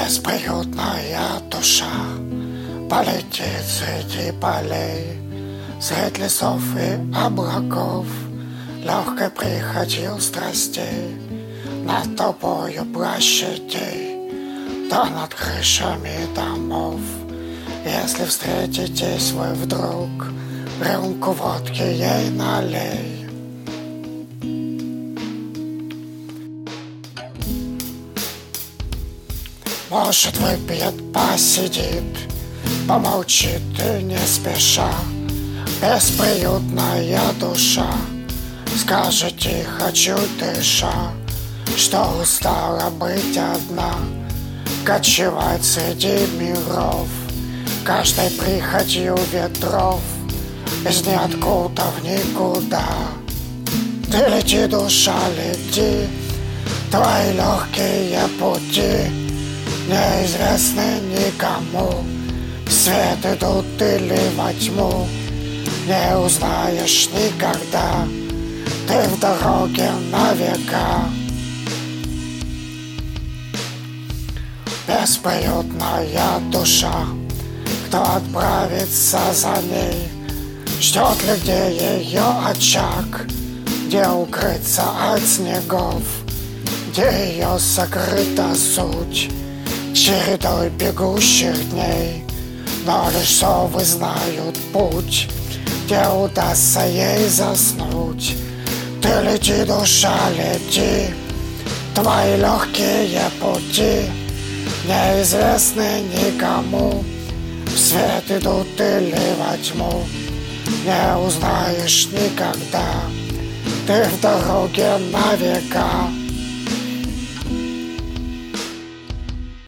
Бесприютная душа полетит среди полей, средь лесов и облаков, легкой прихотью страстей, над тобою площадей, да над крышами домов. Если встретитесь вы вдруг, рюмку водки ей налей. Может, выпьет, посидит, помолчит и не спеша. Бесприютная душа скажет тихо, чуть дыша, что устала быть одна, кочевать среди миров, каждой прихотью ветров, из ниоткуда в никуда. Ты лети, душа, лети, твои легкие пути неизвестны никому. В свет идут или во тьму, не узнаешь никогда. Ты в дороге на века. Бесприютная душа, кто отправится за ней? Ждет ли где ее очаг, где укрыться от снегов, где ее сокрыта суть чередой бегущих дней? Но лишь совы знают путь, где удастся ей заснуть. Ты лети, душа, лети, твои легкие пути неизвестны никому. В свет идут или во тьму, не узнаешь никогда. Ты в дороге на века.